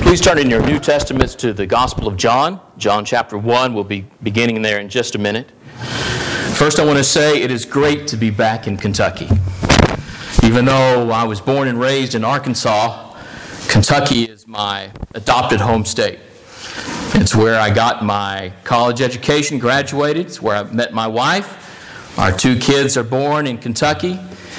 Please turn in your New Testaments to the Gospel of John. John chapter 1. We'll be beginning there in just a minute. First, I want to say it is great to be back in Kentucky. Even though I was born and raised in Arkansas, Kentucky is my adopted home state. It's where I got my college education, graduated. It's where I met my wife. Our 2 kids are born in Kentucky.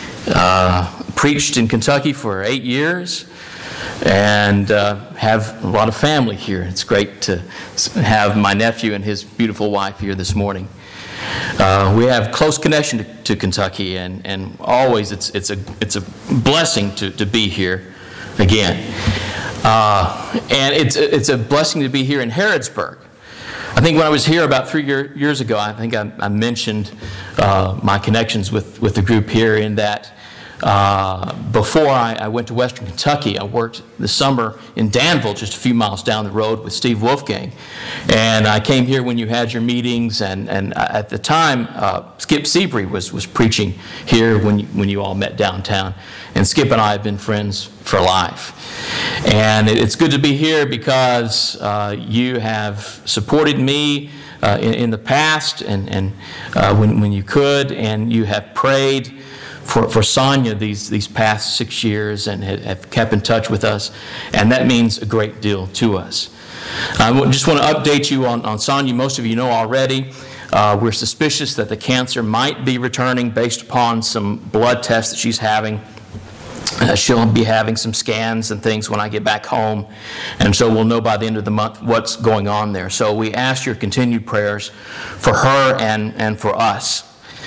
Preached in Kentucky for 8 years. And have a lot of family here. It's great to have my nephew and his beautiful wife here this morning. We have close connection to Kentucky, and always it's a blessing to be here again. And it's a blessing to be here in Harrodsburg. I think when I was here about 3 years ago, I think I mentioned my connections with the group here in that. Before I went to Western Kentucky, I worked the summer in Danville, just a few miles down the road with Steve Wolfgang. And I came here when you had your meetings, and at the time, Skip Seabury was preaching here when you all met downtown. And Skip and I have been friends for life. And it's good to be here because you have supported me in the past and when you could, and you have prayed for Sonia these past 6 years and have kept in touch with us, and that means a great deal to us. I just want to update you on Sonia. Most of you know already. We're suspicious that the cancer might be returning based upon some blood tests that she's having. She'll be having some scans and things when I get back home, and so we'll know by the end of the month what's going on there. So we ask your continued prayers for her and for us.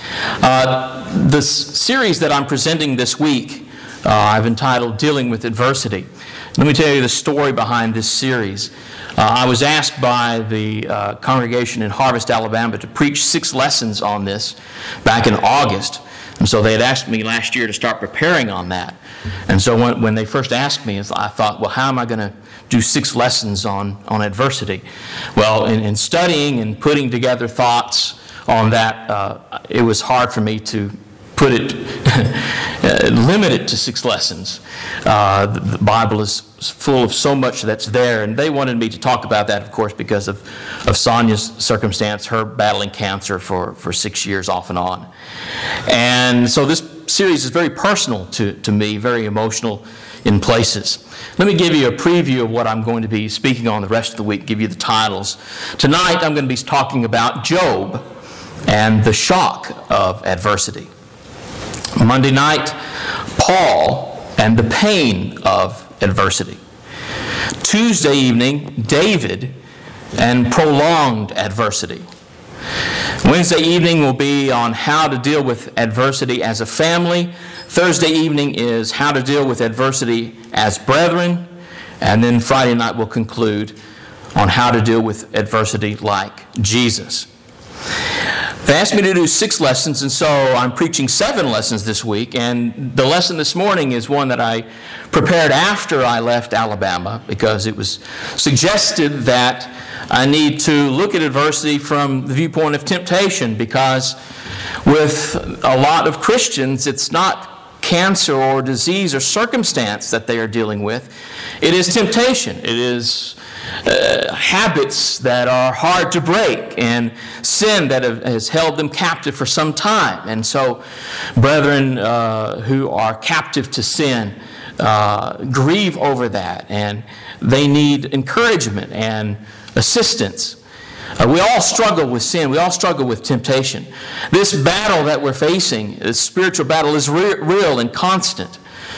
The series that I'm presenting this week, I've entitled Dealing with Adversity. Let me tell you the story behind this series. I was asked by the congregation in Harvest, Alabama, to preach 6 lessons on this back in August. And so they had asked me last year to start preparing on that. And so when they first asked me, I thought, well, how am I going to do 6 lessons on adversity? Well, in studying and putting together thoughts on that, it was hard for me to put it, limit it to 6 lessons. The Bible is full of so much that's there, and they wanted me to talk about that, of course, because of Sonia's circumstance, her battling cancer for 6 years off and on. And so this series is very personal to me, very emotional in places. Let me give you a preview of what I'm going to be speaking on the rest of the week, give you the titles. Tonight I'm going to be talking about Job and the shock of adversity. Monday night, Paul and the pain of adversity. Tuesday evening, David and prolonged adversity. Wednesday evening will be on how to deal with adversity as a family. Thursday evening is how to deal with adversity as brethren. And then Friday night we'll conclude on how to deal with adversity like Jesus. They asked me to do 6 lessons, and so I'm preaching 7 lessons this week. And the lesson this morning is one that I prepared after I left Alabama, because it was suggested that I need to look at adversity from the viewpoint of temptation, because with a lot of Christians, it's not cancer or disease or circumstance that they are dealing with. It is temptation. It is habits that are hard to break, and sin that has held them captive for some time. And so brethren who are captive to sin grieve over that, and they need encouragement and assistance. We all struggle with sin. We all struggle with temptation. This battle that we're facing, this spiritual battle, is real and constant.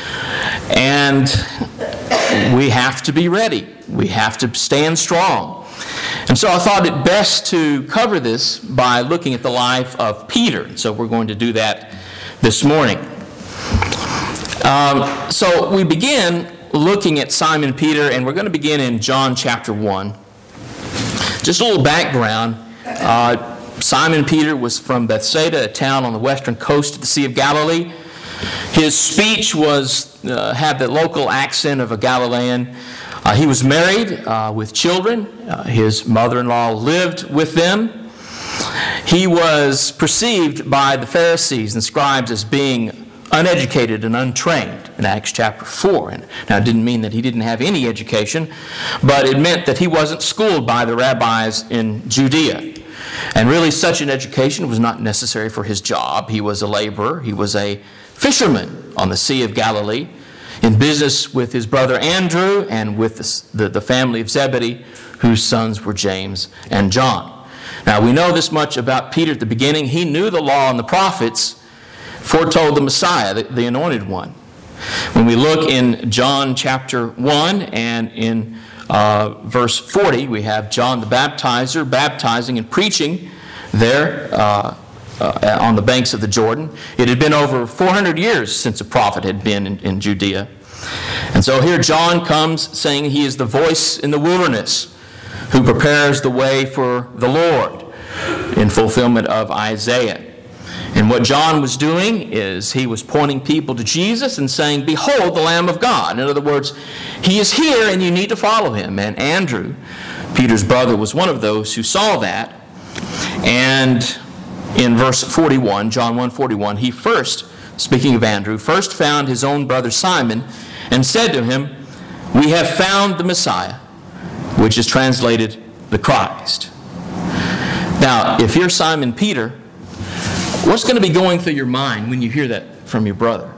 And we have to be ready. We have to stand strong. And so I thought it best to cover this by looking at the life of Peter. So we're going to do that this morning. So we begin looking at Simon Peter, and we're going to begin in John chapter 1. Just a little background. Simon Peter was from Bethsaida, a town on the western coast of the Sea of Galilee. His speech had the local accent of a Galilean. He was married with children. His mother-in-law lived with them. He was perceived by the Pharisees and scribes as being uneducated and untrained in Acts chapter 4. And now, it didn't mean that he didn't have any education, but it meant that he wasn't schooled by the rabbis in Judea. And really, such an education was not necessary for his job. He was a laborer. He was a fisherman on the Sea of Galilee, in business with his brother Andrew and with the family of Zebedee, whose sons were James and John. Now, we know this much about Peter at the beginning. He knew the law and the prophets foretold the Messiah, the anointed one. When we look in John chapter 1 and in verse 40, we have John the Baptizer baptizing and preaching there on the banks of the Jordan. It had been over 400 years since a prophet had been in Judea. And so here John comes saying he is the voice in the wilderness who prepares the way for the Lord in fulfillment of Isaiah. And what John was doing is he was pointing people to Jesus and saying, "Behold the Lamb of God." In other words, he is here and you need to follow him. And Andrew, Peter's brother, was one of those who saw that. And in verse 41, John 1:41, he first, speaking of Andrew, first found his own brother Simon and said to him, "We have found the Messiah," which is translated the Christ. Now, if you're Simon Peter, what's going to be going through your mind when you hear that from your brother?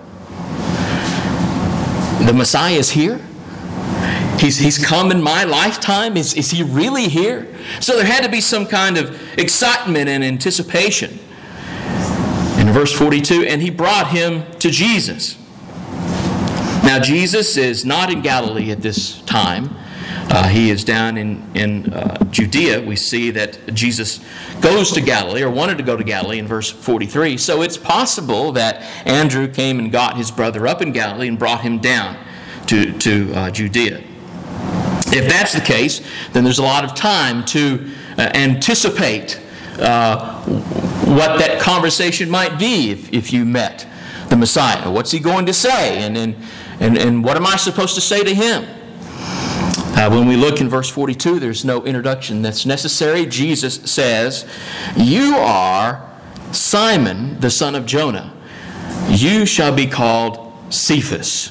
The Messiah is here? He's come in my lifetime? Is he really here? So there had to be some kind of excitement and anticipation. In verse 42, and he brought him to Jesus. Now, Jesus is not in Galilee at this time. He is down in Judea. We see that Jesus goes to Galilee, or wanted to go to Galilee in verse 43. So it's possible that Andrew came and got his brother up in Galilee and brought him down to Judea. If that's the case, then there's a lot of time to anticipate what that conversation might be if you met the Messiah. What's he going to say? And what am I supposed to say to him? When we look in verse 42, there's no introduction that's necessary. Jesus says, "You are Simon, the son of Jonah. You shall be called Cephas."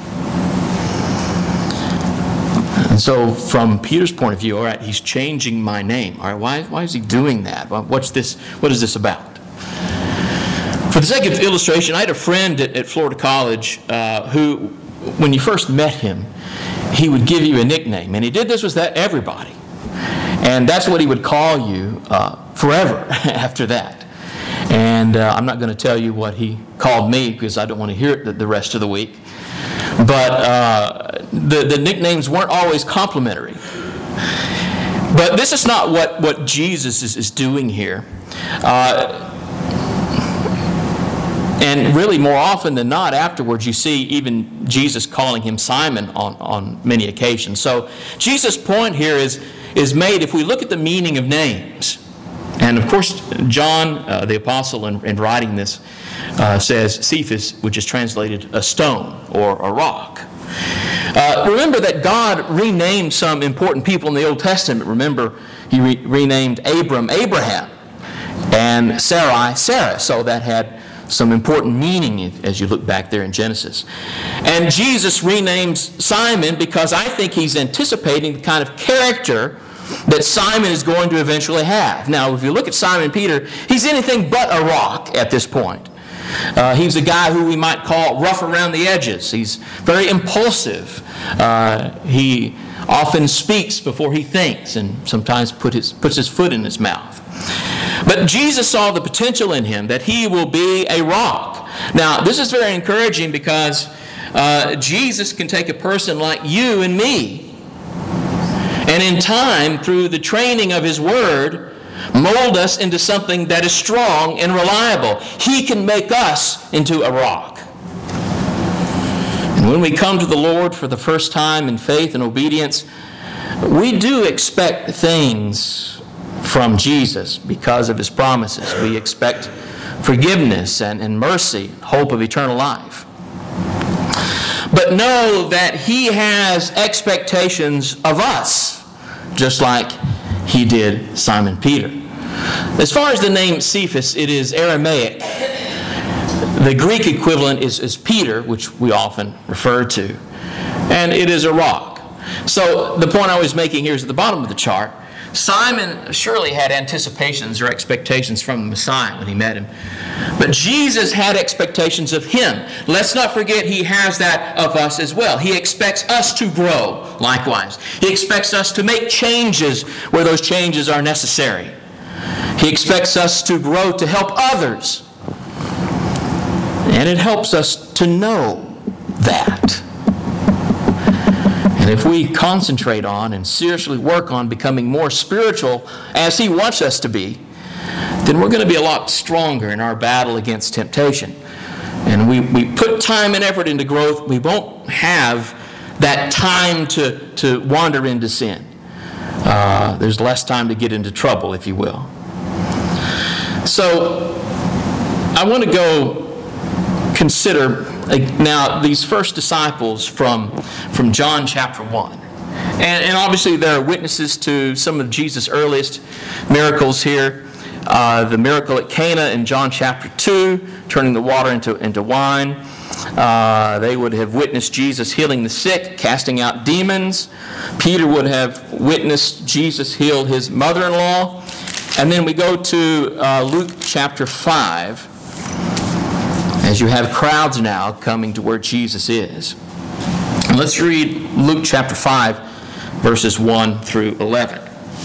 And so from Peter's point of view, all right, he's changing my name. All right, why is he doing that? What is this about? For the sake of illustration, I had a friend at Florida College who, when you first met him, he would give you a nickname. And he did this with everybody. And that's what he would call you forever after that. And I'm not going to tell you what he called me because I don't want to hear it the rest of the week. But the nicknames weren't always complimentary. But this is not what Jesus is doing here. And really, more often than not, afterwards, you see even Jesus calling him Simon on many occasions. So Jesus' point here is made if we look at the meaning of names. And of course, John, the apostle, in writing this, says Cephas, which is translated a stone or a rock. Remember that God renamed some important people in the Old Testament. Remember, he renamed Abram, Abraham, and Sarai, Sarah. So that had some important meaning as you look back there in Genesis. And Jesus renames Simon because I think he's anticipating the kind of character that Simon is going to eventually have. Now, if you look at Simon Peter, he's anything but a rock at this point. He's a guy who we might call rough around the edges. He's very impulsive. He often speaks before he thinks and sometimes puts his foot in his mouth. But Jesus saw the potential in him that he will be a rock. Now, this is very encouraging because Jesus can take a person like you and me, and in time, through the training of his word, mold us into something that is strong and reliable. He can make us into a rock. And when we come to the Lord for the first time in faith and obedience, we do expect things from Jesus because of his promises. We expect forgiveness and mercy, hope of eternal life. But know that he has expectations of us, just like he did Simon Peter. As far as the name Cephas, it is Aramaic. The Greek equivalent is Peter, which we often refer to, and it is a rock. So the point I was making here is at the bottom of the chart. Simon surely had anticipations or expectations from the Messiah when he met him. But Jesus had expectations of him. Let's not forget he has that of us as well. He expects us to grow likewise. He expects us to make changes where those changes are necessary. He expects us to grow to help others. And it helps us to know that. And if we concentrate on and seriously work on becoming more spiritual as He wants us to be, then we're going to be a lot stronger in our battle against temptation. And we put time and effort into growth, we won't have that time to wander into sin. There's less time to get into trouble, if you will. So I want to go consider now these first disciples from John chapter 1. And obviously there are witnesses to some of Jesus' earliest miracles here. The miracle at Cana in John chapter 2, turning the water into wine. They would have witnessed Jesus healing the sick, casting out demons. Peter would have witnessed Jesus heal his mother-in-law. And then we go to Luke chapter 5, as you have crowds now coming to where Jesus is. And let's read Luke chapter 5, verses 1 through 11.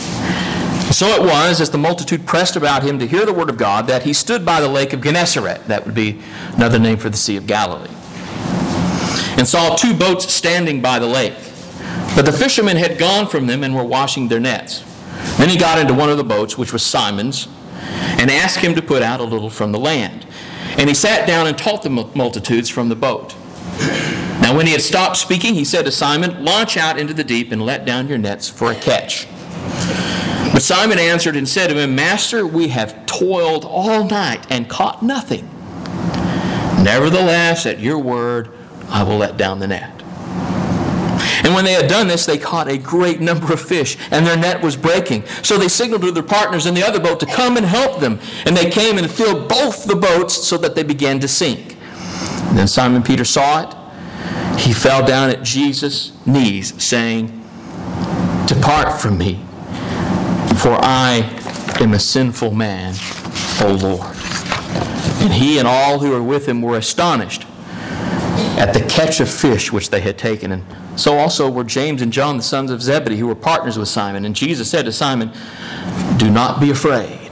So it was, as the multitude pressed about him to hear the word of God, that he stood by the lake of Gennesaret, that would be another name for the Sea of Galilee, and saw two boats standing by the lake. But the fishermen had gone from them and were washing their nets. Then he got into one of the boats, which was Simon's, and asked him to put out a little from the land. And he sat down and taught the multitudes from the boat. Now when he had stopped speaking, he said to Simon, "Launch out into the deep and let down your nets for a catch." But Simon answered and said to him, "Master, we have toiled all night and caught nothing. Nevertheless, at your word, I will let down the net." And when they had done this, they caught a great number of fish, and their net was breaking. So they signaled to their partners in the other boat to come and help them. And they came and filled both the boats so that they began to sink. And then Simon Peter saw it. He fell down at Jesus' knees, saying, "Depart from me, for I am a sinful man, O Lord." And he and all who were with him were astonished at the catch of fish which they had taken. And so also were James and John, the sons of Zebedee, who were partners with Simon. And Jesus said to Simon, "Do not be afraid.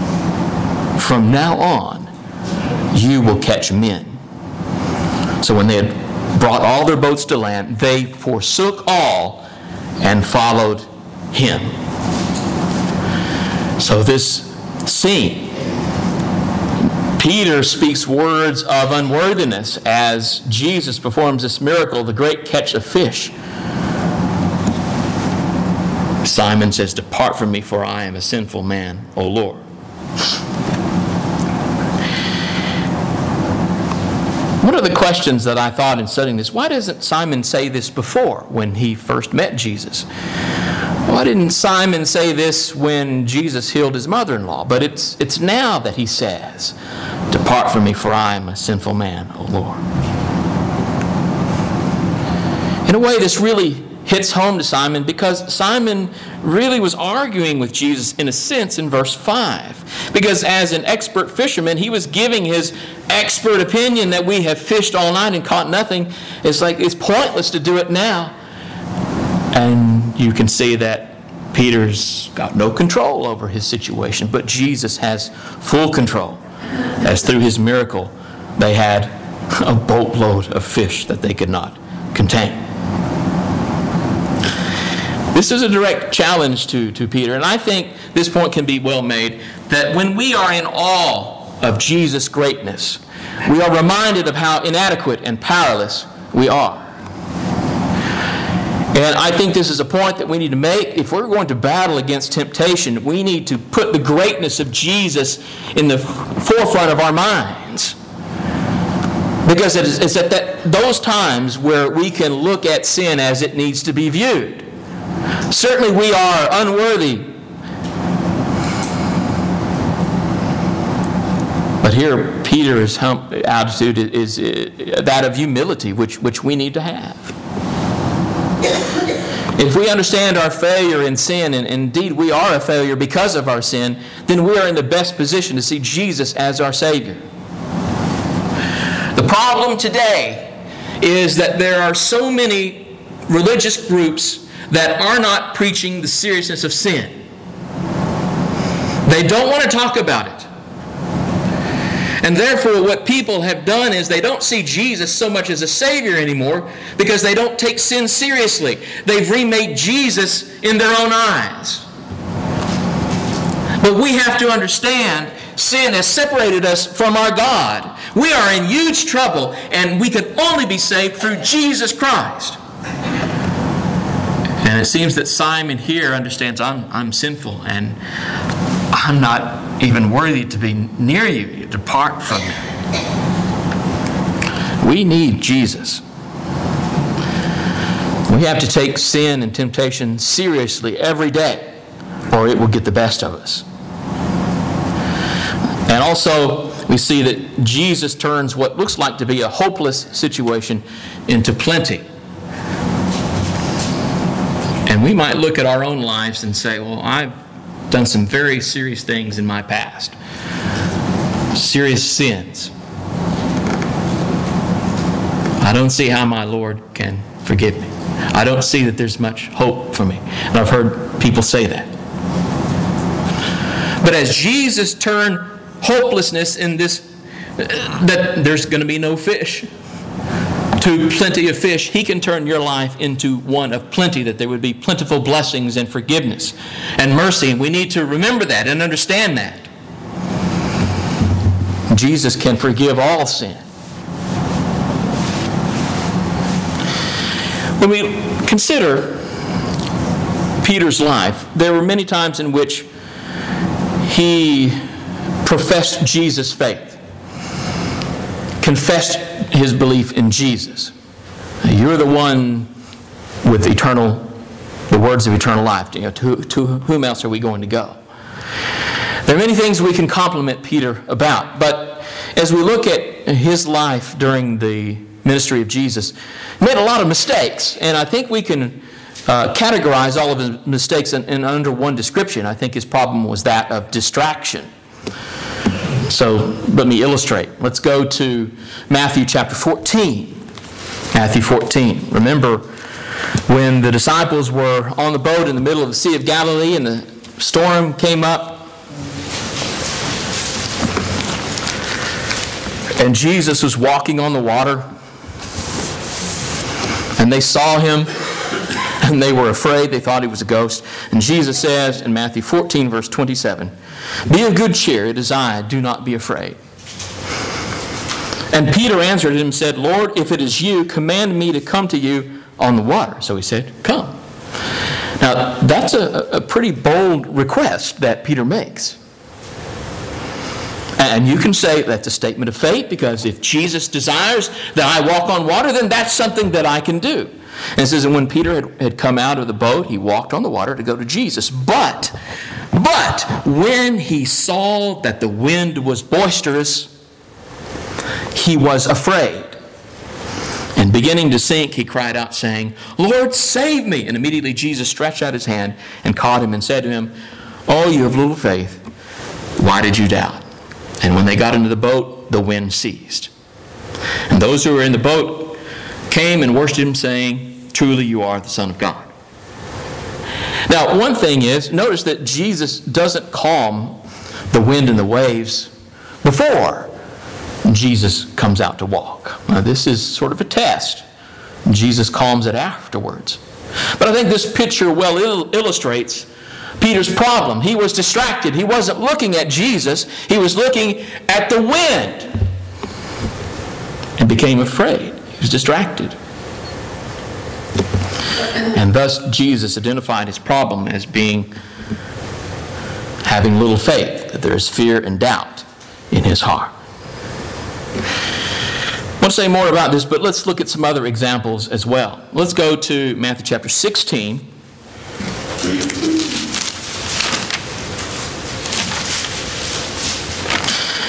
From now on, you will catch men." So when they had brought all their boats to land, they forsook all and followed him. So this scene, Peter speaks words of unworthiness as Jesus performs this miracle, the great catch of fish. Simon says, "Depart from me, for I am a sinful man, O Lord." One of the questions that I thought in studying this, why doesn't Simon say this before when he first met Jesus? Why didn't Simon say this when Jesus healed his mother-in-law? But it's now that he says, "Depart from me, for I am a sinful man, O Lord." In a way, this really hits home to Simon because Simon really was arguing with Jesus in a sense in verse 5. Because as an expert fisherman, he was giving his expert opinion that we have fished all night and caught nothing. It's like it's pointless to do it now. And you can see that Peter's got no control over his situation, but Jesus has full control, as through his miracle they had a boatload of fish that they could not contain. This is a direct challenge to Peter, and I think this point can be well made, that when we are in awe of Jesus' greatness, we are reminded of how inadequate and powerless we are. And I think this is a point that we need to make. If we're going to battle against temptation, we need to put the greatness of Jesus in the forefront of our minds. Because it's at those times where we can look at sin as it needs to be viewed. Certainly we are unworthy. But here, Peter's attitude is that of humility, which we need to have. If we understand our failure in sin, and indeed we are a failure because of our sin, then we are in the best position to see Jesus as our Savior. The problem today is that there are so many religious groups that are not preaching the seriousness of sin. They don't want to talk about it. And therefore, what people have done is they don't see Jesus so much as a Savior anymore because they don't take sin seriously. They've remade Jesus in their own eyes. But we have to understand sin has separated us from our God. We are in huge trouble, and we can only be saved through Jesus Christ. And it seems that Simon here understands I'm sinful, and I'm not even worthy to be near you. Depart from me. We need Jesus. We have to take sin and temptation seriously every day, or it will get the best of us. And also, we see that Jesus turns what looks like to be a hopeless situation into plenty. And we might look at our own lives and say, well, I've done some very serious things in my past. Serious sins. I don't see how my Lord can forgive me. I don't see that there's much hope for me. And I've heard people say that. But as Jesus turned hopelessness in this, that there's going to be no fish, to plenty of fish, He can turn your life into one of plenty, that there would be plentiful blessings and forgiveness and mercy. And we need to remember that and understand that. Jesus can forgive all sin. When we consider Peter's life, there were many times in which he professed Jesus' faith, confessed his belief in Jesus. You're the one with the words of eternal life. To whom else are we going to go? There are many things we can compliment Peter about, but as we look at his life during the ministry of Jesus, he made a lot of mistakes, and I think we can categorize all of his mistakes in under one description. I think his problem was that of distraction. So let me illustrate. Let's go to Matthew chapter 14. Matthew 14. Remember when the disciples were on the boat in the middle of the Sea of Galilee and the storm came up, and Jesus was walking on the water, and they saw Him, and they were afraid. They thought He was a ghost. And Jesus says in Matthew 14, verse 27, "Be of good cheer, it is I, do not be afraid." And Peter answered him and said, "Lord, if it is you, command me to come to you on the water." So he said, "Come." Now, that's a pretty bold request that Peter makes. And you can say that's a statement of faith, because if Jesus desires that I walk on water, then that's something that I can do. And it says that when Peter had come out of the boat, he walked on the water to go to Jesus. But when he saw that the wind was boisterous, he was afraid. And beginning to sink, he cried out, saying, "Lord, save me!" And immediately Jesus stretched out his hand and caught him and said to him, "Oh, you of little faith, why did you doubt?" And when they got into the boat, the wind ceased. And those who were in the boat came and worshipped Him, saying, "Truly you are the Son of God." Now, one thing is, notice that Jesus doesn't calm the wind and the waves before Jesus comes out to walk. Now, this is sort of a test. Jesus calms it afterwards. But I think this picture well illustrates Peter's problem. He was distracted. He wasn't looking at Jesus. He was looking at the wind and became afraid. He was distracted. And thus Jesus identified his problem as having little faith, that there is fear and doubt in his heart. I want to say more about this, but let's look at some other examples as well. Let's go to Matthew chapter 16.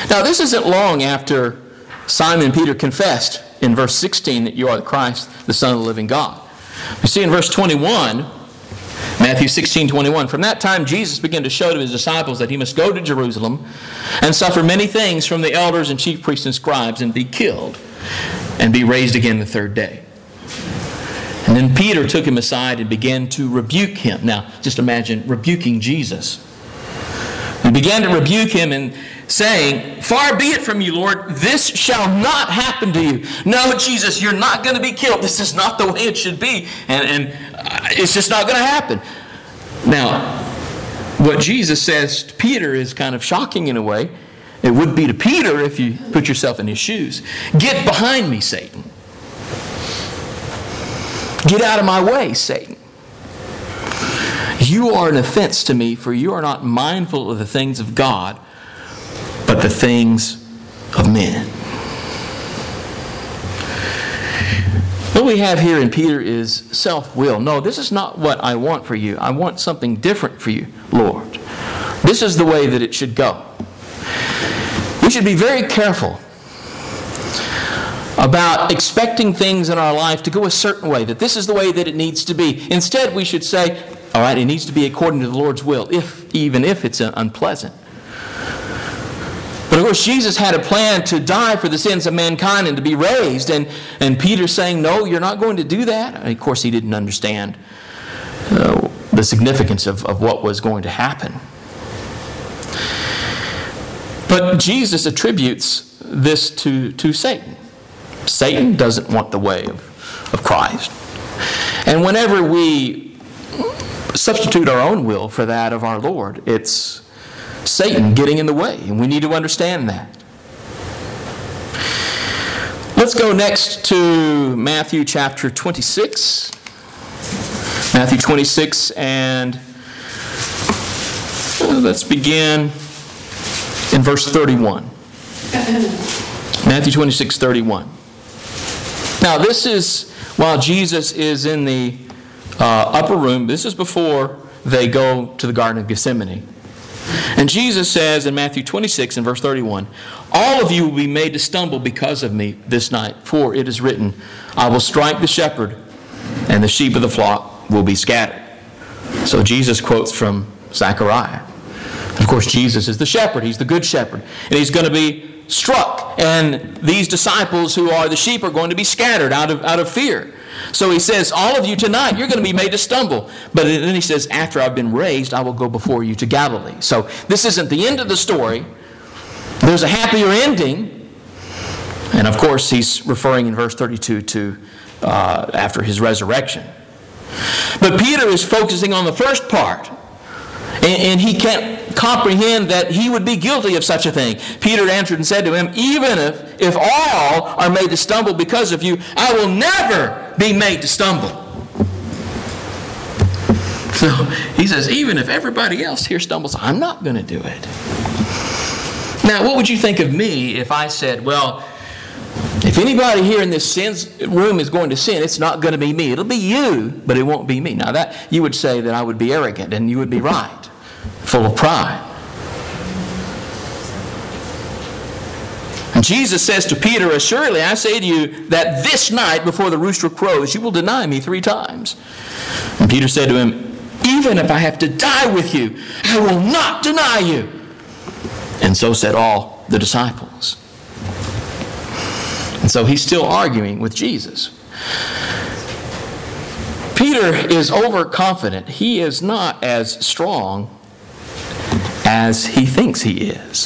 Now, this isn't long after Simon Peter confessed in verse 16 that you are the Christ, the Son of the living God. We see in verse 21, Matthew 16:21, from that time Jesus began to show to his disciples that he must go to Jerusalem and suffer many things from the elders and chief priests and scribes and be killed and be raised again the third day. And then Peter took him aside and began to rebuke him. Now, just imagine rebuking Jesus. He began to rebuke him and saying, far be it from you, Lord, this shall not happen to you. No, Jesus, you're not going to be killed. This is not the way it should be. And it's just not going to happen. Now, what Jesus says to Peter is kind of shocking in a way. It would be to Peter if you put yourself in his shoes. Get behind me, Satan. Get out of my way, Satan. You are an offense to me, for you are not mindful of the things of God, but the things of men. What we have here in Peter is self-will. No, this is not what I want for you. I want something different for you, Lord. This is the way that it should go. We should be very careful about expecting things in our life to go a certain way, that this is the way that it needs to be. Instead, we should say, all right, it needs to be according to the Lord's will, even if it's unpleasant. But of course, Jesus had a plan to die for the sins of mankind and to be raised. And Peter's saying, no, you're not going to do that. And of course, he didn't understand the significance of what was going to happen. But Jesus attributes this to Satan. Satan doesn't want the way of Christ. And whenever we substitute our own will for that of our Lord, it's Satan getting in the way, and we need to understand that. Let's go next to Matthew chapter 26. Matthew 26, and let's begin in verse 31. Matthew 26, 31. Now, this is while Jesus is in the upper room. This is before they go to the Garden of Gethsemane. And Jesus says in Matthew 26 and verse 31, all of you will be made to stumble because of me this night, for it is written, I will strike the shepherd, and the sheep of the flock will be scattered. So Jesus quotes from Zechariah. Of course, Jesus is the shepherd. He's the good shepherd. And he's going to be struck. And these disciples who are the sheep are going to be scattered out of fear. So he says, all of you tonight, you're going to be made to stumble. But then he says, after I've been raised, I will go before you to Galilee. So this isn't the end of the story. There's a happier ending. And of course, he's referring in verse 32 to after his resurrection. But Peter is focusing on the first part. And he can't comprehend that he would be guilty of such a thing. Peter answered and said to him, even if all are made to stumble because of you, I will never be made to stumble. So he says, even if everybody else here stumbles, I'm not going to do it. Now, what would you think of me if I said, well, if anybody here in this room is going to sin, it's not going to be me. It'll be you, but it won't be me. Now, that you would say that I would be arrogant, and you would be right. Full of pride. And Jesus says to Peter, assuredly I say to you that this night before the rooster crows, you will deny me 3 times. And Peter said to him, even if I have to die with you, I will not deny you. And so said all the disciples. And so he's still arguing with Jesus. Peter is overconfident. He is not as strong as he thinks he is.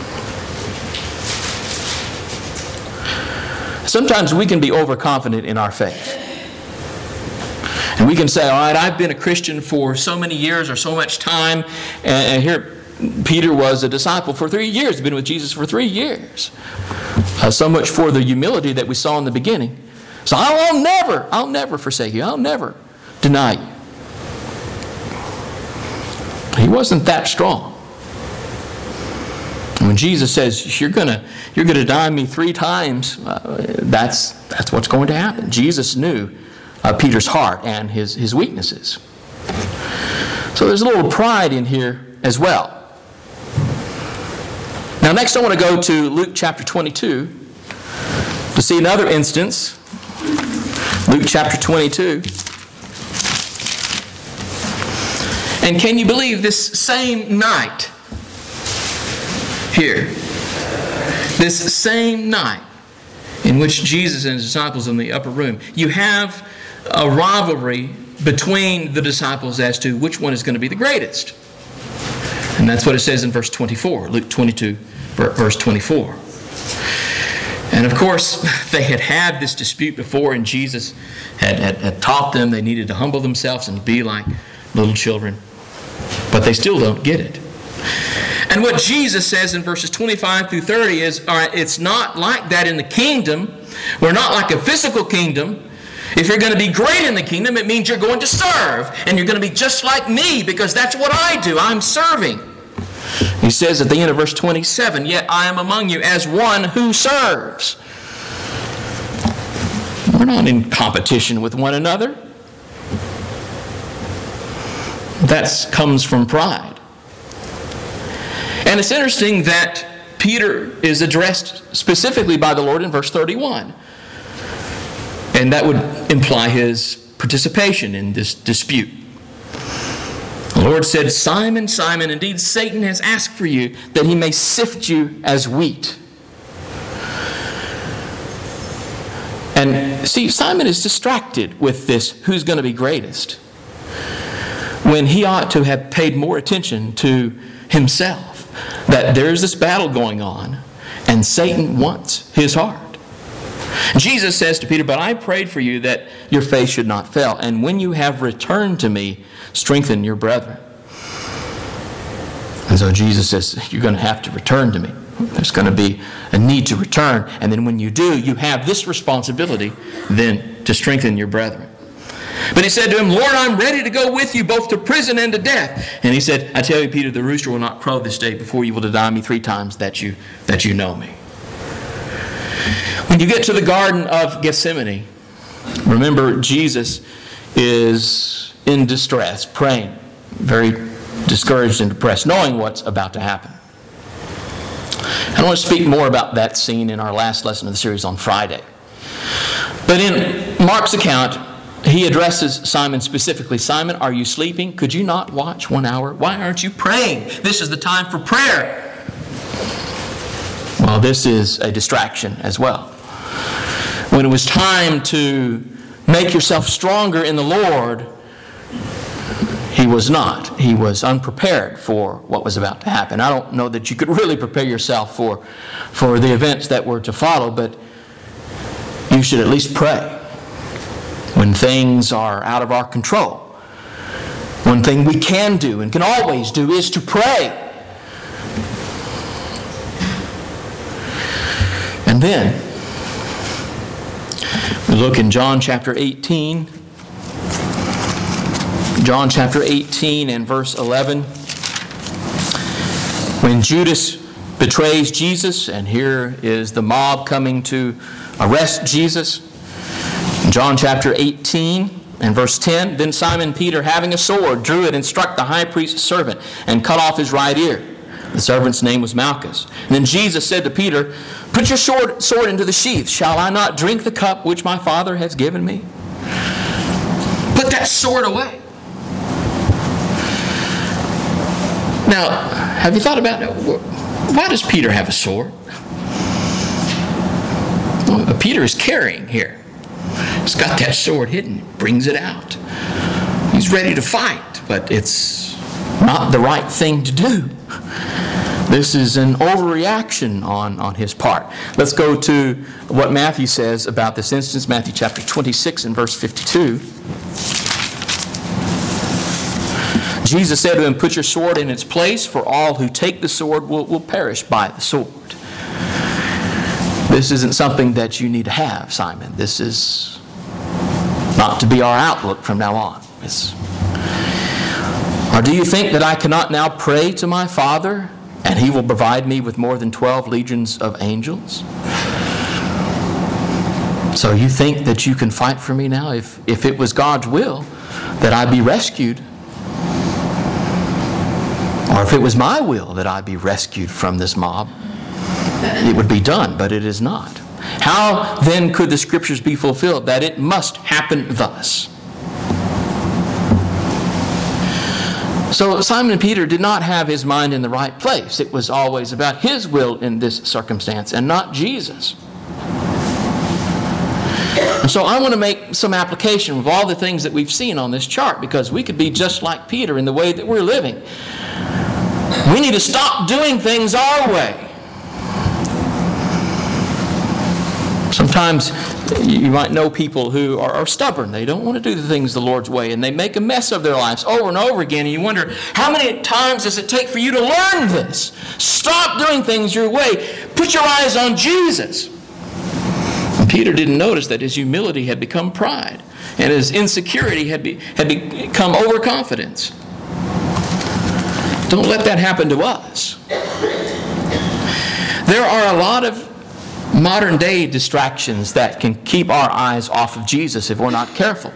Sometimes we can be overconfident in our faith. And we can say, all right, I've been a Christian for so many years or so much time. And here Peter was a disciple for 3 years. He's been with Jesus for 3 years. So much for the humility that we saw in the beginning. So I'll never forsake you. I'll never deny you. He wasn't that strong. When Jesus says, you're going to deny me 3 times, that's what's going to happen. Jesus knew Peter's heart and his weaknesses. So there's a little pride in here as well. Now next I want to go to Luke chapter 22 to see another instance. Luke chapter 22. And can you believe this same night here, this same night in which Jesus and his disciples in the upper room, you have a rivalry between the disciples as to which one is going to be the greatest. And that's what it says in verse 24, Luke 22, verse 24. And of course, they had this dispute before, and Jesus had taught them they needed to humble themselves and be like little children. But they still don't get it. And what Jesus says in verses 25 through 30 is, all right, it's not like that in the kingdom. We're not like a physical kingdom. If you're going to be great in the kingdom, it means you're going to serve. And you're going to be just like me, because that's what I do. I'm serving. He says at the end of verse 27, yet I am among you as one who serves. We're not in competition with one another. That comes from pride. And it's interesting that Peter is addressed specifically by the Lord in verse 31. And that would imply his participation in this dispute. The Lord said, Simon, Simon, indeed Satan has asked for you that he may sift you as wheat. And see, Simon is distracted with this, who's going to be greatest, when he ought to have paid more attention to himself, that there's this battle going on, and Satan wants his heart. Jesus says to Peter, but I prayed for you that your faith should not fail, and when you have returned to me, strengthen your brethren. And so Jesus says, you're going to have to return to me. There's going to be a need to return, and then when you do, you have this responsibility then to strengthen your brethren. But he said to him, Lord, I'm ready to go with you both to prison and to death. And he said, I tell you, Peter, the rooster will not crow this day before you will deny me 3 times that you know me. When you get to the Garden of Gethsemane, remember Jesus is in distress, praying, very discouraged and depressed, knowing what's about to happen. I want to speak more about that scene in our last lesson of the series on Friday. But in Mark's account, he addresses Simon specifically. Simon, are you sleeping? Could you not watch 1 hour? Why aren't you praying? This is the time for prayer. Well, this is a distraction as well. When it was time to make yourself stronger in the Lord, he was not. He was unprepared for what was about to happen. I don't know that you could really prepare yourself for the events that were to follow, but you should at least pray. When things are out of our control, one thing we can do and can always do is to pray. And then, we look in John chapter 18. John chapter 18 and verse 11. When Judas betrays Jesus, and here is the mob coming to arrest Jesus. John chapter 18 and verse 10, then Simon Peter, having a sword, drew it and struck the high priest's servant and cut off his right ear. The servant's name was Malchus. And then Jesus said to Peter, put your sword into the sheath. Shall I not drink the cup which my Father has given me? Put that sword away. Now, have you thought about it? Why does Peter have a sword? Well, Peter is carrying here. He's got that sword hidden, brings it out. He's ready to fight, but it's not the right thing to do. This is an overreaction on his part. Let's go to what Matthew says about this instance, Matthew chapter 26 and verse 52. Jesus said to him, put your sword in its place, for all who take the sword will perish by the sword. This isn't something that you need to have, Simon. This is not to be our outlook from now on. Or do you think that I cannot now pray to my Father, and He will provide me with more than 12 legions of angels? So you think that you can fight for me now? If it was God's will that I be rescued, or if it was my will that I be rescued from this mob, it would be done, but it is not. How then could the Scriptures be fulfilled that it must happen thus? So Simon Peter did not have his mind in the right place. It was always about his will in this circumstance and not Jesus. And so I want to make some application of all the things that we've seen on this chart, because we could be just like Peter in the way that we're living. We need to stop doing things our way. Sometimes you might know people who are stubborn. They don't want to do the things the Lord's way, and they make a mess of their lives over and over again, and you wonder, how many times does it take for you to learn this? Stop doing things your way. Put your eyes on Jesus. And Peter didn't notice that his humility had become pride, and his insecurity had become overconfidence. Don't let that happen to us. There are a lot of modern day distractions that can keep our eyes off of Jesus if we're not careful.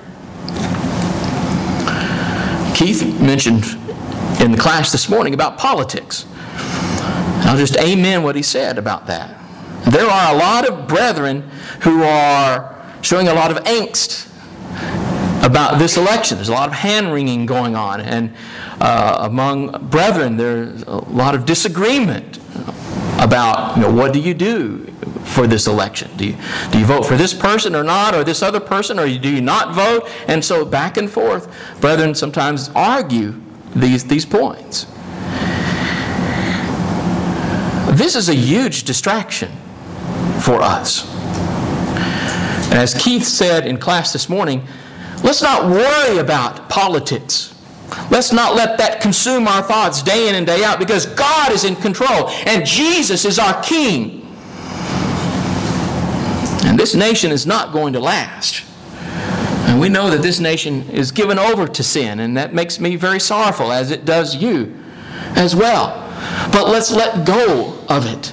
Keith mentioned in the class this morning about politics. I'll just amen what he said about that. There are a lot of brethren who are showing a lot of angst about this election. There's a lot of hand-wringing going on, and among brethren there's a lot of disagreement about, what do you do for this election? Do you vote for this person or not, or this other person, or do you not vote? And so back and forth, brethren sometimes argue these points. This is a huge distraction for us. And as Keith said in class this morning, let's not worry about politics. Let's not let that consume our thoughts day in and day out, because God is in control and Jesus is our King. And this nation is not going to last. And we know that this nation is given over to sin, and that makes me very sorrowful, as it does you as well. But let's let go of it.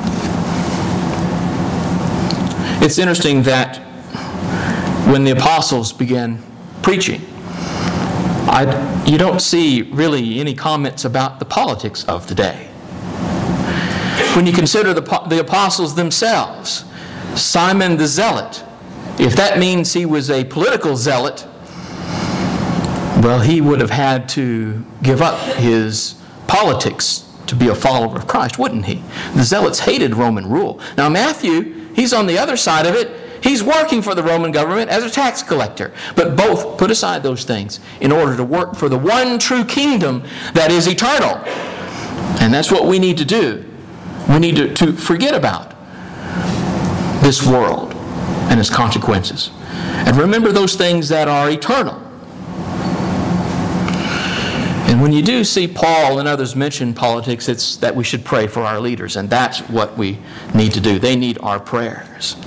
It's interesting that when the apostles began preaching, you don't see really any comments about the politics of the day. When you consider the apostles themselves, Simon the Zealot, if that means he was a political zealot, well, he would have had to give up his politics to be a follower of Christ, wouldn't he? The Zealots hated Roman rule. Now Matthew, he's on the other side of it. He's working for the Roman government as a tax collector. But both put aside those things in order to work for the one true kingdom that is eternal. And that's what we need to do. We need to forget about this world and its consequences, and remember those things that are eternal. And when you do see Paul and others mention politics, it's that we should pray for our leaders, and that's what we need to do. They need our prayers.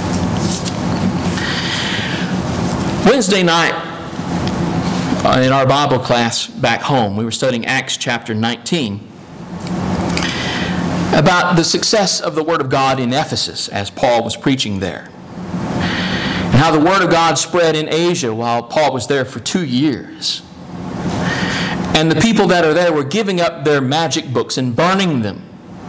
Wednesday night in our Bible class back home, we were studying Acts chapter 19 about the success of the Word of God in Ephesus as Paul was preaching there, and how the Word of God spread in Asia while Paul was there for 2 years. And the people that are there were giving up their magic books and burning them.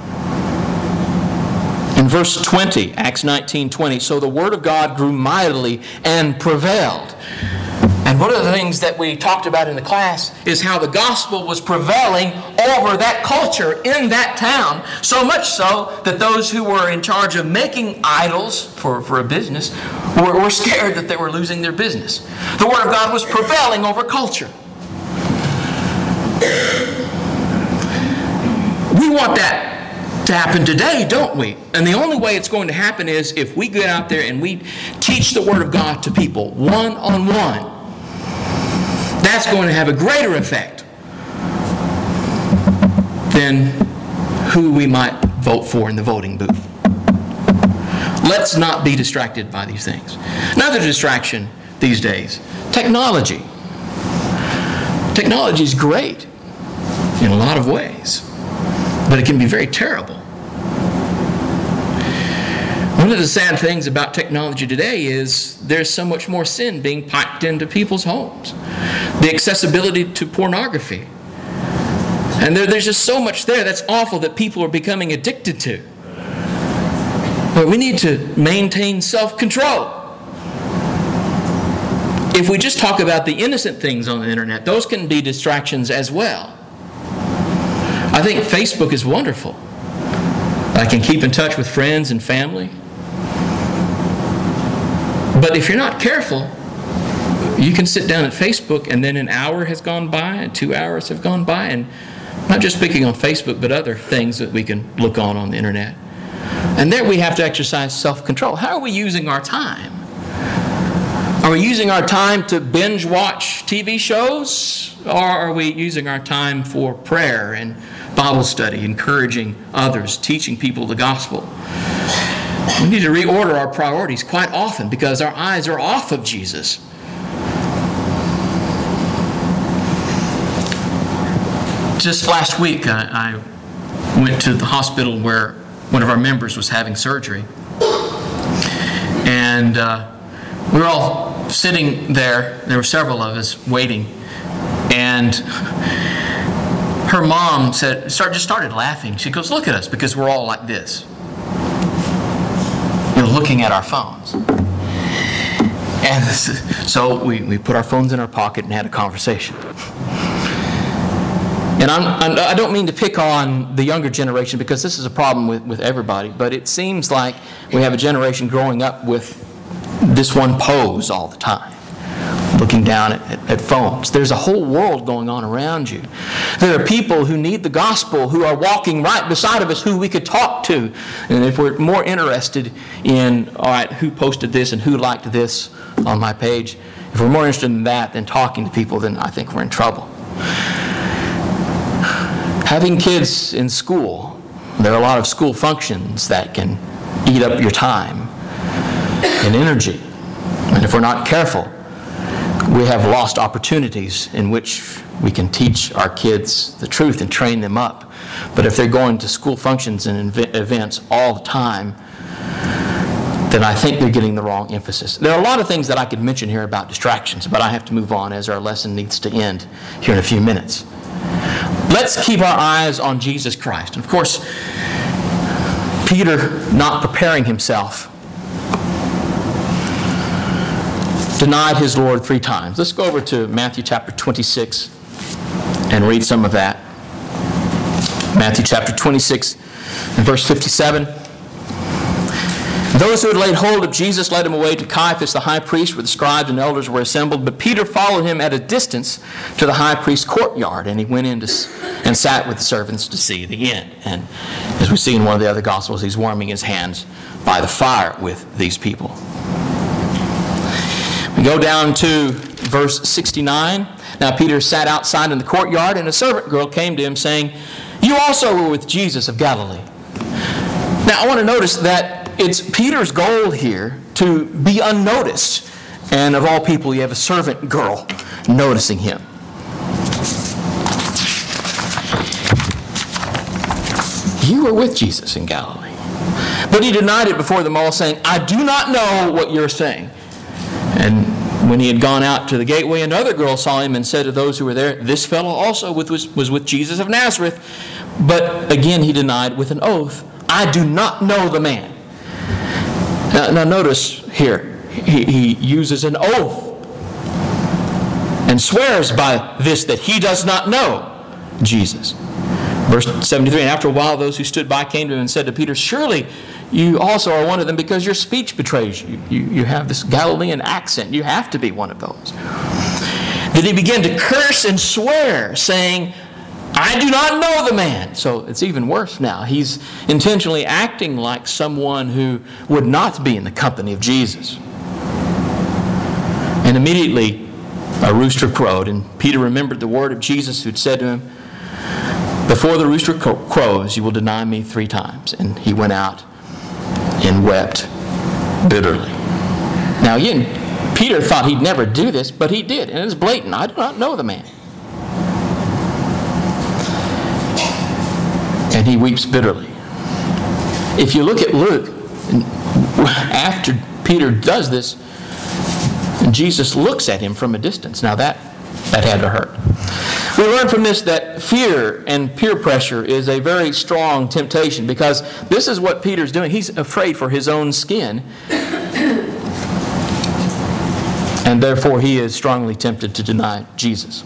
In verse 20, Acts 19:20, so the Word of God grew mightily and prevailed. And one of the things that we talked about in the class is how the gospel was prevailing over that culture in that town, so much so that those who were in charge of making idols for a business were scared that they were losing their business. The Word of God was prevailing over culture. We want that to happen today, don't we? And the only way it's going to happen is if we get out there and we teach the Word of God to people one-on-one. That's going to have a greater effect than who we might vote for in the voting booth. Let's not be distracted by these things. Another distraction these days, technology. Technology is great in a lot of ways, but it can be very terrible. One of the sad things about technology today is there's so much more sin being piped into people's homes. The accessibility to pornography. And there's just so much there that's awful that people are becoming addicted to. But we need to maintain self-control. If we just talk about the innocent things on the internet, those can be distractions as well. I think Facebook is wonderful. I can keep in touch with friends and family. But if you're not careful, you can sit down at Facebook and then an hour has gone by and 2 hours have gone by. And I'm not just speaking on Facebook, but other things that we can look on the internet. And there we have to exercise self-control. How are we using our time? Are we using our time to binge watch TV shows? Or are we using our time for prayer and Bible study, encouraging others, teaching people the gospel? We need to reorder our priorities quite often because our eyes are off of Jesus. Just last week, I went to the hospital where one of our members was having surgery. And we were all sitting there. There were several of us waiting. And her mom just started laughing. She goes, "Look at us," because we're all like this, looking at our phones. And so we put our phones in our pocket and had a conversation. And I don't mean to pick on the younger generation because this is a problem with everybody, but it seems like we have a generation growing up with this one pose all the time, looking down at phones. There's a whole world going on around you. There are people who need the gospel, who are walking right beside of us, who we could talk to. And if we're more interested in, all right, who posted this and who liked this on my page, if we're more interested in that than talking to people, then I think we're in trouble. Having kids in school, there are a lot of school functions that can eat up your time and energy. And if we're not careful, we have lost opportunities in which we can teach our kids the truth and train them up. But if they're going to school functions and events all the time, then I think they're getting the wrong emphasis. There are a lot of things that I could mention here about distractions, but I have to move on as our lesson needs to end here in a few minutes. Let's keep our eyes on Jesus Christ. And of course, Peter, not preparing himself, denied his Lord 3 times. Let's go over to Matthew chapter 26 and read some of that. Matthew chapter 26 and verse 57. Those who had laid hold of Jesus led him away to Caiaphas the high priest, where the scribes and elders were assembled. But Peter followed him at a distance to the high priest's courtyard, and he went in and sat with the servants to see the end. And as we see in one of the other Gospels, he's warming his hands by the fire with these people. We go down to verse 69. Now Peter sat outside in the courtyard, and a servant girl came to him saying, "You also were with Jesus of Galilee." Now I want to notice that it's Peter's goal here to be unnoticed. And of all people, you have a servant girl noticing him. You were with Jesus in Galilee. But he denied it before them all, saying, "I do not know what you're saying." And when he had gone out to the gateway, another girl saw him and said to those who were there, "This fellow also was with Jesus of Nazareth." But again he denied with an oath, "I do not know the man." Now notice here, he uses an oath and swears by this that he does not know Jesus. Verse 73, and after a while those who stood by came to him and said to Peter, "Surely you also are one of them, because your speech betrays you. You have this Galilean accent. You have to be one of those." Then he began to curse and swear, saying, "I do not know the man." So it's even worse now. He's intentionally acting like someone who would not be in the company of Jesus. And immediately a rooster crowed, and Peter remembered the word of Jesus who'd said to him, "Before the rooster crows, you will deny me 3 times." And he went out and wept bitterly. Now again, Peter thought he'd never do this, but he did. And it's blatant. I do not know the man. And he weeps bitterly. If you look at Luke, after Peter does this, Jesus looks at him from a distance. Now that had to hurt. We learn from this that fear and peer pressure is a very strong temptation, because this is what Peter's doing. He's afraid for his own skin, and therefore he is strongly tempted to deny Jesus.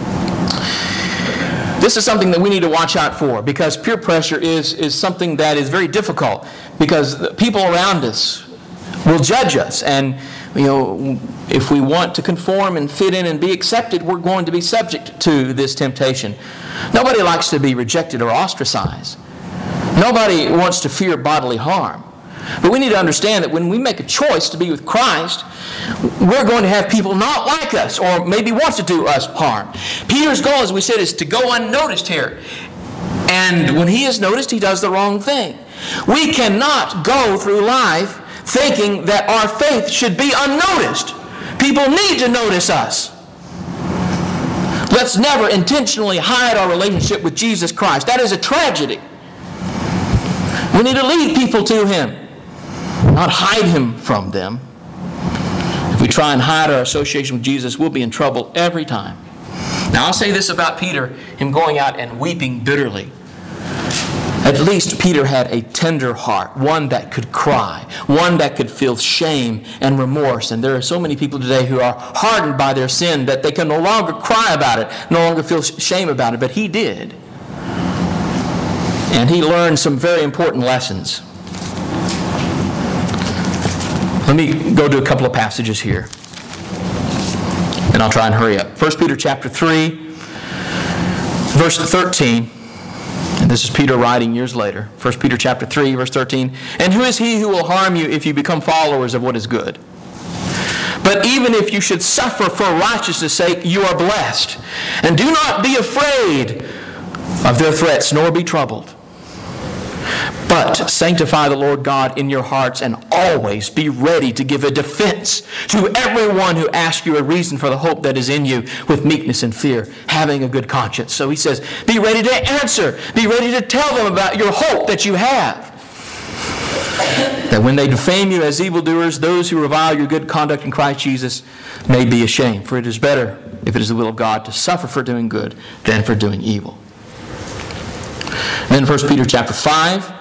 This is something that we need to watch out for, because peer pressure is something that is very difficult, because the people around us will judge us, and if we want to conform and fit in and be accepted, we're going to be subject to this temptation. Nobody likes to be rejected or ostracized. Nobody wants to fear bodily harm. But we need to understand that when we make a choice to be with Christ, we're going to have people not like us or maybe want to do us harm. Peter's goal, as we said, is to go unnoticed here. And when he is noticed, he does the wrong thing. We cannot go through life thinking that our faith should be unnoticed. People need to notice us. Let's never intentionally hide our relationship with Jesus Christ. That is a tragedy. We need to lead people to Him, not hide Him from them. If we try and hide our association with Jesus, we'll be in trouble every time. Now, I'll say this about Peter, him going out and weeping bitterly. At least Peter had a tender heart, one that could cry, one that could feel shame and remorse. And there are so many people today who are hardened by their sin that they can no longer cry about it, no longer feel shame about it. But he did. And he learned some very important lessons. Let me go to a couple of passages here, and I'll try and hurry up. 1 Peter chapter 3, verse 13. And this is Peter writing years later. 1 Peter chapter 3, verse 13. And who is he who will harm you if you become followers of what is good? But even if you should suffer for righteousness' sake, you are blessed. And do not be afraid of their threats, nor be troubled. But sanctify the Lord God in your hearts, and always be ready to give a defense to everyone who asks you a reason for the hope that is in you, with meekness and fear, having a good conscience. So he says, be ready to answer. Be ready to tell them about your hope that you have. That when they defame you as evildoers, those who revile your good conduct in Christ Jesus may be ashamed. For it is better, if it is the will of God, to suffer for doing good than for doing evil. And then 1 Peter chapter 5.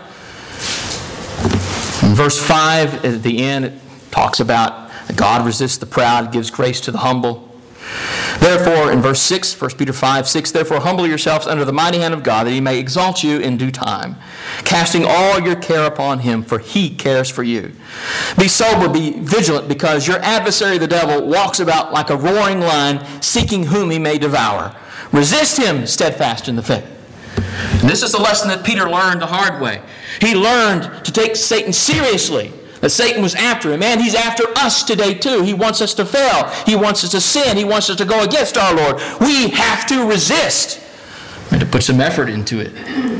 In verse 5, at the end, it talks about God resists the proud, gives grace to the humble. Therefore, in verse 6, 1 Peter 5, 6, therefore humble yourselves under the mighty hand of God, that He may exalt you in due time, casting all your care upon Him, for He cares for you. Be sober, be vigilant, because your adversary the devil walks about like a roaring lion, seeking whom he may devour. Resist him, steadfast in the faith. And this is the lesson that Peter learned the hard way. He learned to take Satan seriously, that Satan was after him, and he's after us today too. He wants us to fail. He wants us to sin. He wants us to go against our Lord. We have to resist and to put some effort into it,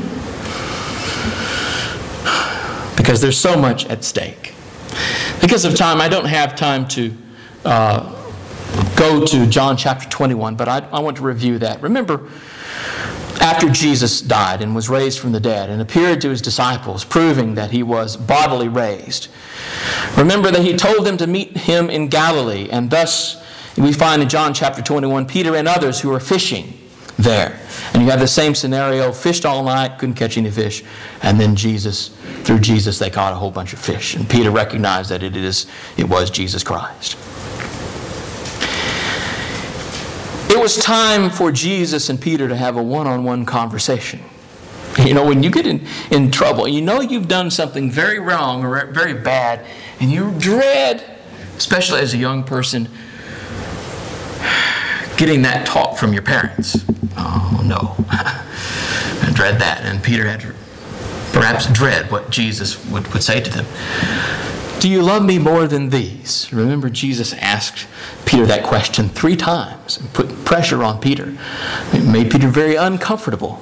because there's so much at stake. Because of time, I don't have time to go to John chapter 21, but I want to review that. Remember, after Jesus died and was raised from the dead and appeared to His disciples, proving that He was bodily raised, remember that He told them to meet Him in Galilee. And thus, we find in John chapter 21, Peter and others who are fishing there. And you have the same scenario, fished all night, couldn't catch any fish. And then through Jesus, they caught a whole bunch of fish. And Peter recognized that it was Jesus Christ. It was time for Jesus and Peter to have a one-on-one conversation. When you get in trouble, you've done something very wrong or very bad, and you dread, especially as a young person, getting that talk from your parents. Oh, no. I dread that. And Peter had to perhaps dread what Jesus would say to them. Do you love me more than these? Remember, Jesus asked Peter that question 3 times and put pressure on Peter. It made Peter very uncomfortable.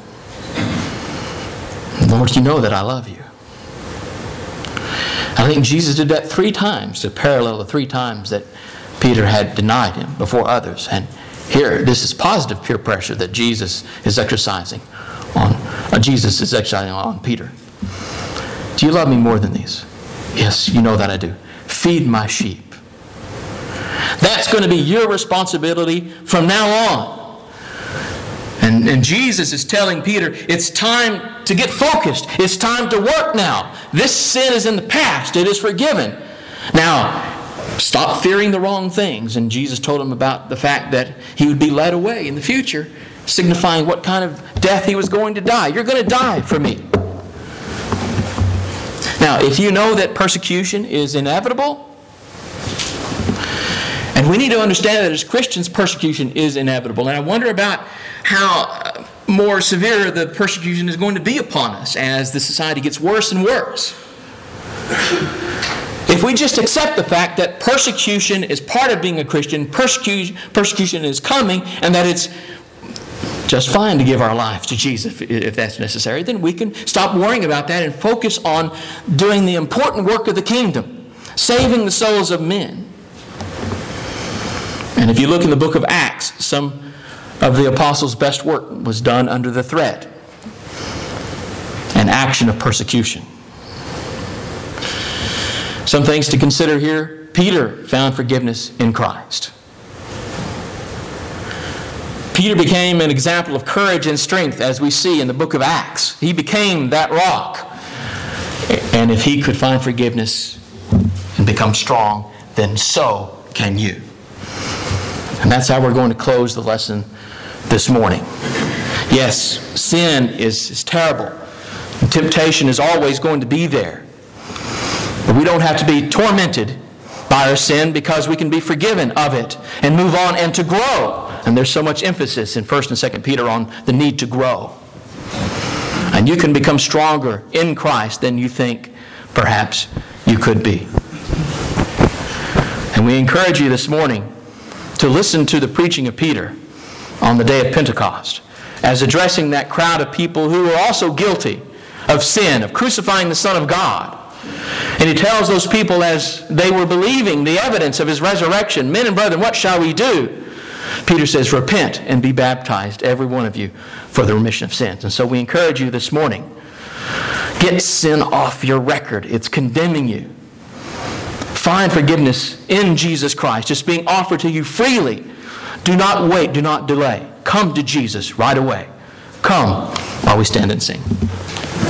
Lord, you know that I love you. I think Jesus did that 3 times to parallel the 3 times that Peter had denied Him before others. And here, this is positive peer pressure that Jesus is exercising on Peter. Do you love me more than these? Yes, you know that I do. Feed my sheep. That's going to be your responsibility from now on. And Jesus is telling Peter, it's time to get focused. It's time to work now. This sin is in the past. It is forgiven. Now, stop fearing the wrong things. And Jesus told him about the fact that he would be led away in the future, signifying what kind of death he was going to die. You're going to die for me. Now, if you know that persecution is inevitable, and we need to understand that as Christians, persecution is inevitable. And I wonder about how more severe the persecution is going to be upon us as the society gets worse and worse. If we just accept the fact that persecution is part of being a Christian, persecution is coming, and that it's just fine to give our lives to Jesus if that's necessary, then we can stop worrying about that and focus on doing the important work of the kingdom, saving the souls of men. And if you look in the book of Acts, some of the apostles' best work was done under the threat and action of persecution. Some things to consider here. Peter found forgiveness in Christ. Peter became an example of courage and strength, as we see in the book of Acts. He became that rock. And if he could find forgiveness and become strong, then so can you. And that's how we're going to close the lesson this morning. Yes, sin is terrible. Temptation is always going to be there. But we don't have to be tormented by our sin, because we can be forgiven of it and move on and to grow. And there's so much emphasis in 1 and 2 Peter on the need to grow. And you can become stronger in Christ than you think perhaps you could be. And we encourage you this morning to listen to the preaching of Peter on the day of Pentecost, as addressing that crowd of people who were also guilty of sin, of crucifying the Son of God. And he tells those people, as they were believing the evidence of his resurrection, "Men and brethren, what shall we do?" Peter says, "Repent and be baptized, every one of you, for the remission of sins." And so we encourage you this morning, get sin off your record. It's condemning you. Find forgiveness in Jesus Christ. It's being offered to you freely. Do not wait. Do not delay. Come to Jesus right away. Come while we stand and sing.